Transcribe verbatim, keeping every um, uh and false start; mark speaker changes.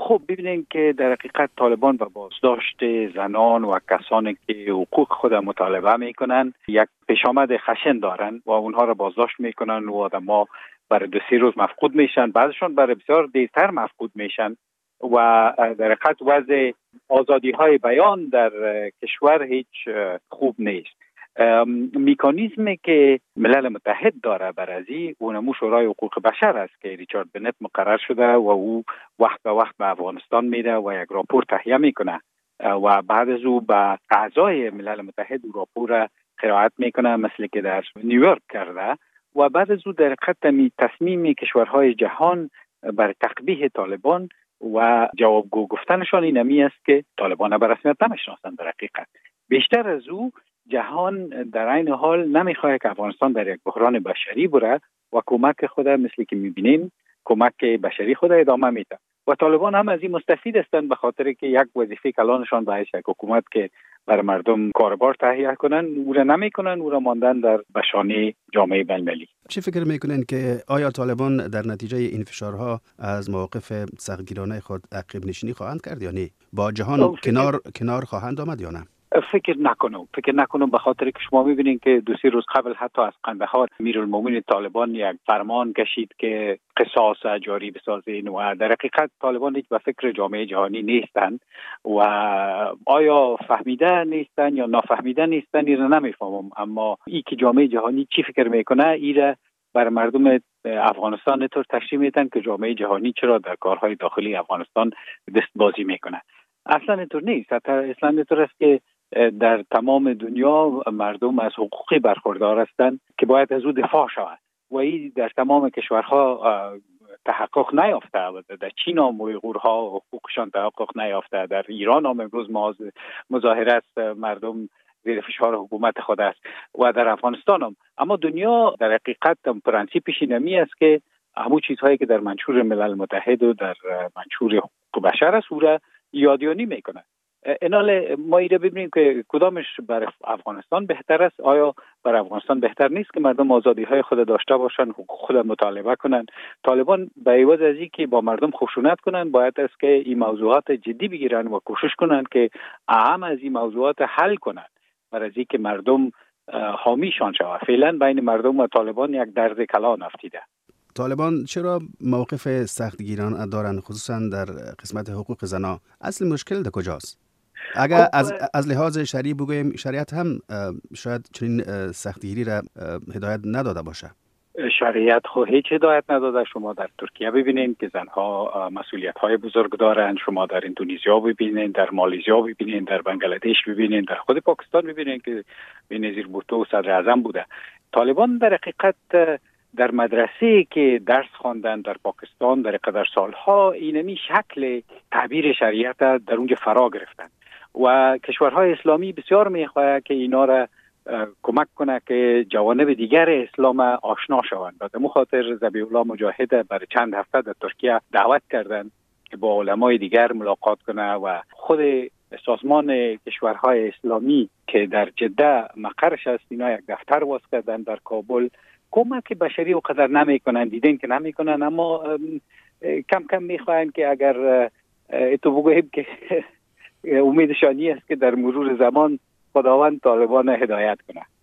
Speaker 1: خب ببینید که در حقیقت طالبان با بازداشت زنان و کسانی که حقوق خود مطالبه میکنن یک پیشامد خشن دارن و اونها را بازداشت میکنن و آدم‌ها برای دو سه روز مفقود میشن، بعضشون برای بسیار دیرتر مفقود میشن و در حقیقت وضع آزادی های بیان در کشور هیچ خوب نیست. مکانیزمی که ملل متحد داره برای اونمو شورای حقوق بشر است که ریچارد بنت مقرر شده و او وقت به وقت به افغانستان میره و یک راپور تهیه میکنه و بعد از او به اعضای ملل متحد او راپور قرائت میکنه، مثل که در نیویورک کرده و بعد از او در حقیقت تصمیم کشورهای جهان بر تقبیح طالبان و جوابگو گفتنشان اینمی است که طالبان به رسمیت نمیشناسند. در حقیقت بیشتر از او جهان در این حال نمیخواد که افغانستان در یک بحران بشری بره و کمک خود مثل که میبینیم کمک بشری خود ادامه میده و طالبان هم از این مستفید هستند به خاطر که یک وظیفه کلانشان باید یک حکومت که بر مردم کاربار تهیه کنن او را نمیکنن، او را ماندن در بشانه جامعه بین‌المللی.
Speaker 2: چی فکر میکنین که آیا طالبان در نتیجه این فشارها از موقف سختگیرانه خود عقب نشینی خواهند کرد یا نه؟ با جهان کنار کنار خواهند آمد یا نه؟
Speaker 1: فکر نکنم فکر نکنم به خاطر که شما میبینید که دو سه روز قبل حتی از قندهار امیرالمومنین طالبان یک فرمان کشید که قصاص جاری بسازین و در حقیقت طالبان هیچ به فکر جامعه جهانی نیستند و آیا فهمیده نیستند یا نافهمیده نیستند این را نمیفهمم، اما این که جامعه جهانی چی فکر میکنه این بر مردم افغانستان طور تشریح میدن که جامعه جهانی چرا در کارهای داخلی افغانستان دستبازی میکنه. اصلا اینطور نیست. اصلا اینطور است که در تمام دنیا مردم از حقوقی برخوردار هستند که باید از او دفاع شود و این در تمام کشورها تحقق نیافته. در چین هم اویغورها حقوقشان تحقق نیافته، در ایران هم امروز مظاهره است، مردم زیر فشار حکومت خود است و در افغانستان هم. اما دنیا در حقیقت پرنسیپش اینمی است که همون چیزهایی که در منشور ملل متحد و در منشور حقوق بشر است او را یادیانی میکنه. اینال ما ایره ببینیم که کدامش بر افغانستان بهتر است. آیا بر افغانستان بهتر نیست که مردم آزادی های خود داشته باشن، حقوق خود مطالبه کنن؟ طالبان به عوض از اینکه با مردم خشونت کنن باید است که این موضوعات جدی بگیرن و کوشش کنن که اهم از این موضوعات حل کنن برای از اینکه مردم حامیشان شود. فعلا بین مردم و طالبان یک درز کلان افتیده.
Speaker 2: طالبان چرا موقف سختگیرانه دارند خصوصا در قسمت حقوق زنان؟ اصل مشکل در کجاست؟ اگر از از لحاظ شرعی بگوییم شریعت هم شاید چنین سختگیری را هدایت نداده باشه.
Speaker 1: شریعت خو هیچ هدایت نداده. شما در ترکیه ببینید که زنها مسئولیت‌های بزرگ دارند، شما در اندونزیا ببینید، در مالزیا ببینید، در بنگلادش ببینید، در خود پاکستان ببینید که بنظیر بوتو صدر اعظم بوده. طالبان در حقیقت در مدرسه که درس خواندن در پاکستان در قدر سالها اینمی شکل تعبیر شریعت در اونجا فرا گرفتن و کشورهای اسلامی بسیار میخواهد که اینا را کمک کنه که جوانب دیگر اسلام آشنا شوند. به همین خاطر ذبیح الله مجاهد برای چند هفته در ترکیه دعوت کردند که با علمای دیگر ملاقات کنه و خود سازمان کشورهای اسلامی که در جده مقرش است اینا یک دفتر باز کردن در کابل. کمک بشری و قدر نمیکنن، دیدن که نمیکنن، اما کم کم میخواین که اگر تو بگوییم که امیدشانی است که در مرور زمان خداوند طالبان هدایت کنه.